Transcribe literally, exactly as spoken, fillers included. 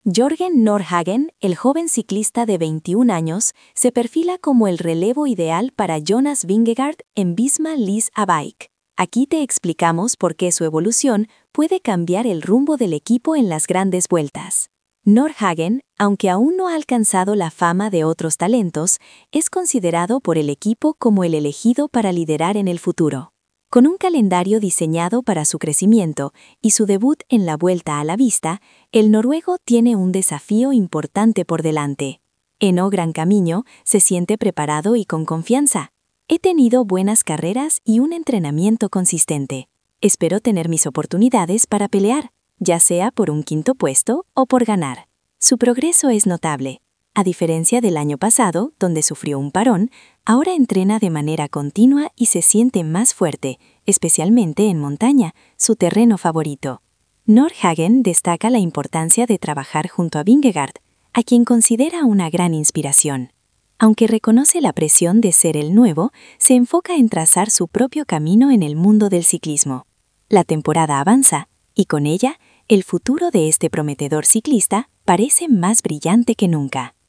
Jørgen Nordhagen, el joven ciclista de veintiún años, se perfila como el relevo ideal para Jonas Vingegaard en Visma Lease a Bike. Aquí te explicamos por qué su evolución puede cambiar el rumbo del equipo en las grandes vueltas. Nordhagen, aunque aún no ha alcanzado la fama de otros talentos, es considerado por el equipo como el elegido para liderar en el futuro. Con un calendario diseñado para su crecimiento y su debut en la Vuelta a la Vista, el noruego tiene un desafío importante por delante. En O Gran Camino se siente preparado y con confianza. He tenido buenas carreras y un entrenamiento consistente. Espero tener mis oportunidades para pelear, ya sea por un quinto puesto o por ganar. Su progreso es notable. A diferencia del año pasado, donde sufrió un parón, ahora entrena de manera continua y se siente más fuerte, especialmente en montaña, su terreno favorito. Nordhagen destaca la importancia de trabajar junto a Vingegaard, a quien considera una gran inspiración. Aunque reconoce la presión de ser el nuevo, se enfoca en trazar su propio camino en el mundo del ciclismo. La temporada avanza, y con ella, el futuro de este prometedor ciclista parece más brillante que nunca.